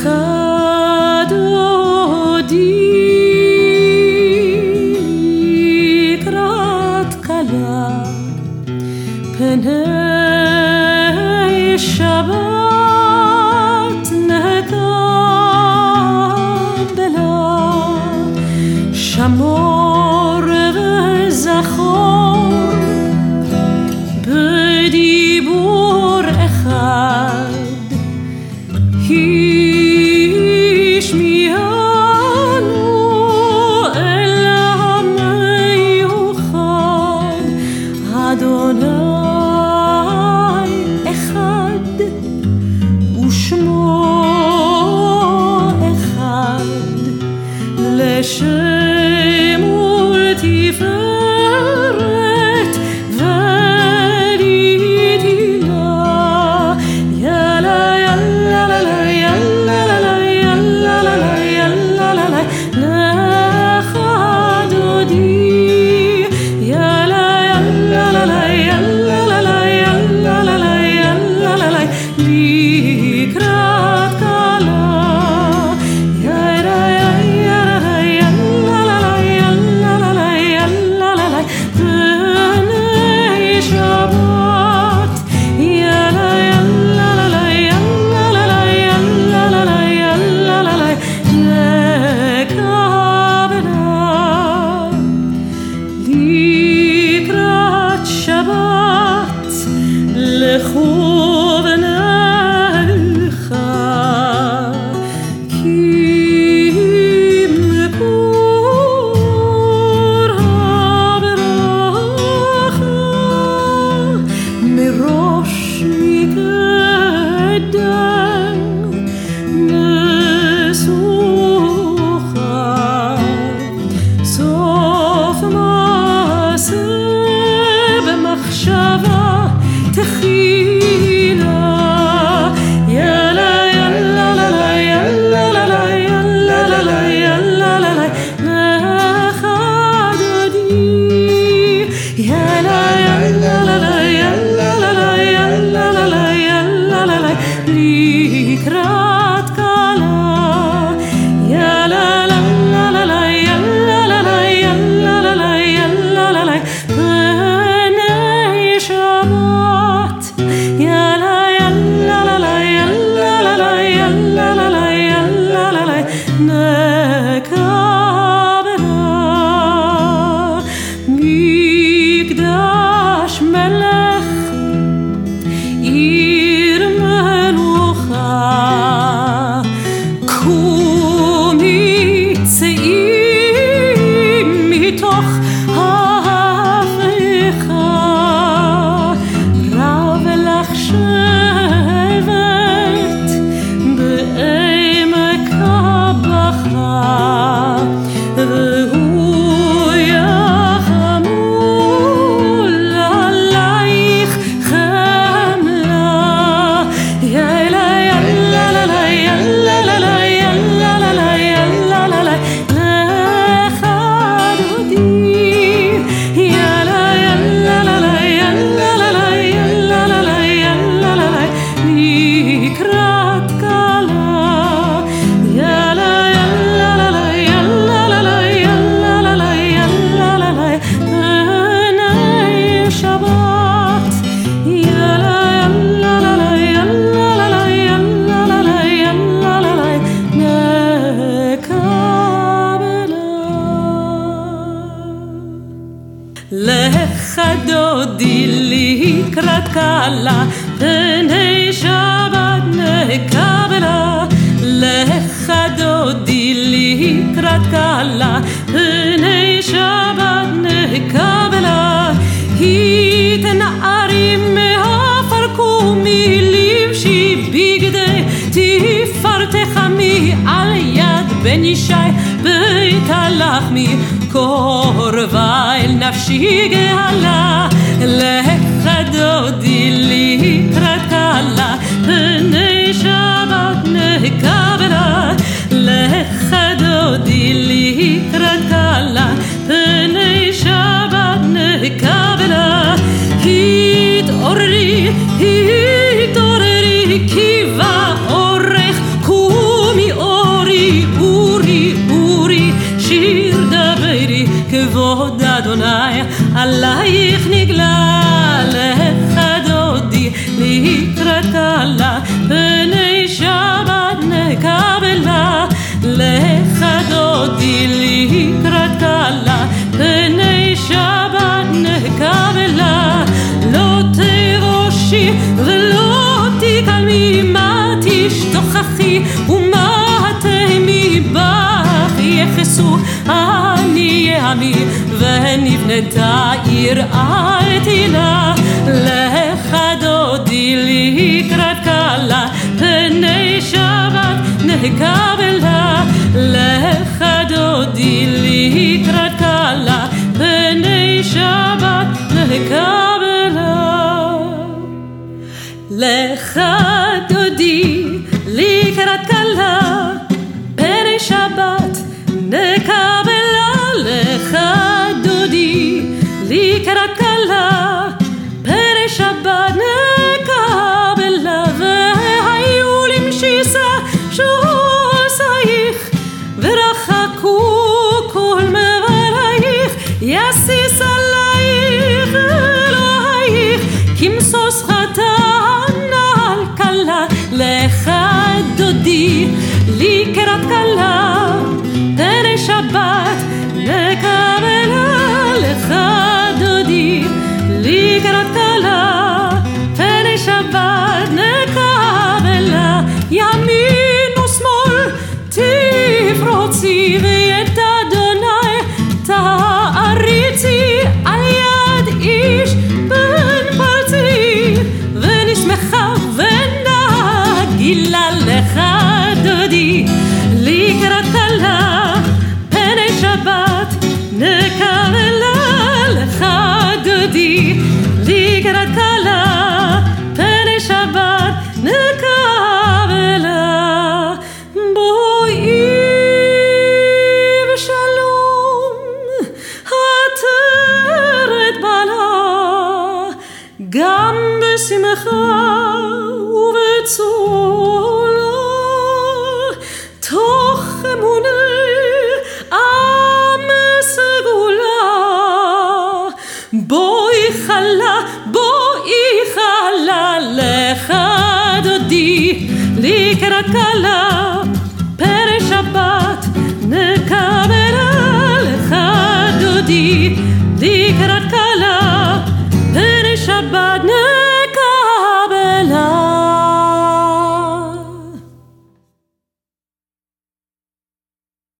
לך דודי לקראת כלה פני שבת נקבלה שמור וזכור בדיבור אחד השמיענו אל המיוחד אדוני אחד ושמו אחד לשם ולתפארת ולתהילה יאללה יאללה יאללה יאללה יאללה לך דודי יאללה יאללה יאללה יאללה יאללה לקראת כלה יאללה יאללה יאללה יאללה פני שבת יאללה יאללה יאללה יאללה יאללה לקבלה לקראת שבת לכוונך כי מקור הברכה מראש מקדם נסוכה סוף מעשה במחשבה תחילה יאללה יאללה יאללה יאללה יאללה לך דודי יאללה יאללה יאללה יאללה יאללה לקראת כלה יאללה יאללה יאללה יאללה פני שבת יאללה יאללה יאללה יאללה יאללה נקבלה מקדש מלך עיר מלוכה קומי צאי מתוך ההפכה רב לך שבט בעמק הבכה והוא יחמול עלייך חמלה יאללה יאללה יאללה יאללה יאללה לך דודי יאללה יאללה יאללה יאללה יאללה לקראת כלה יאללה יאללה יאללה יאללה יאללה פני שבת יאללה יאללה יאללה יאללה יאללה נקבלה לך דודי לקראת כלה פני שבת נקבלה לך דודי לקראת כלה פני שבת נקבלה התנערים מהפרקו מלבשי בגדי תפארתך מעל יד בן ישי בית הלחמי קורבה אל נפשי גאלה לך דודי לקראת כלה פני שבת נקבלה לך דודי לקראת כלה פני שבת נקבלה התעוררי התעוררי כי באורך קומי נפשי ולא תקלמי מה תשתוכחי ומה תהמי בך יחסו אני עמי ונבנתה עיר אל תילה לך דודי לקראת כלה פני שבת נקבלה לך דודי לקראת כלה פני שבת נקבלה לך דודי לקראת כלה פני שבת נקבלה לך דודי לקראת כלה פני שבת נקבלה והיו למשיסה שוסייך ורחקו כל מברייך יסיס עלייך אלוהייך כמסוס חתן על כלה לך דודי לקראת כלה פני שבת נקבלה לך דודי לקראת כלה פני שבת נקבלה ימין ושמאל תפרוצי ואת אדוני תעריצי על יד איש בן פרצי ונשמחה ונגילה לך דודי לקראת כלה פני שבת נקבלה לך דודי לקראת כלה פני שבת נקבלה בואי בשלום עטרת בעלה גם בשמחה ובצהלה תוך אמונה עם סגולה בואי חלה לך דודי לקראת כלה פני שבת נקבלה לך דודי לקראת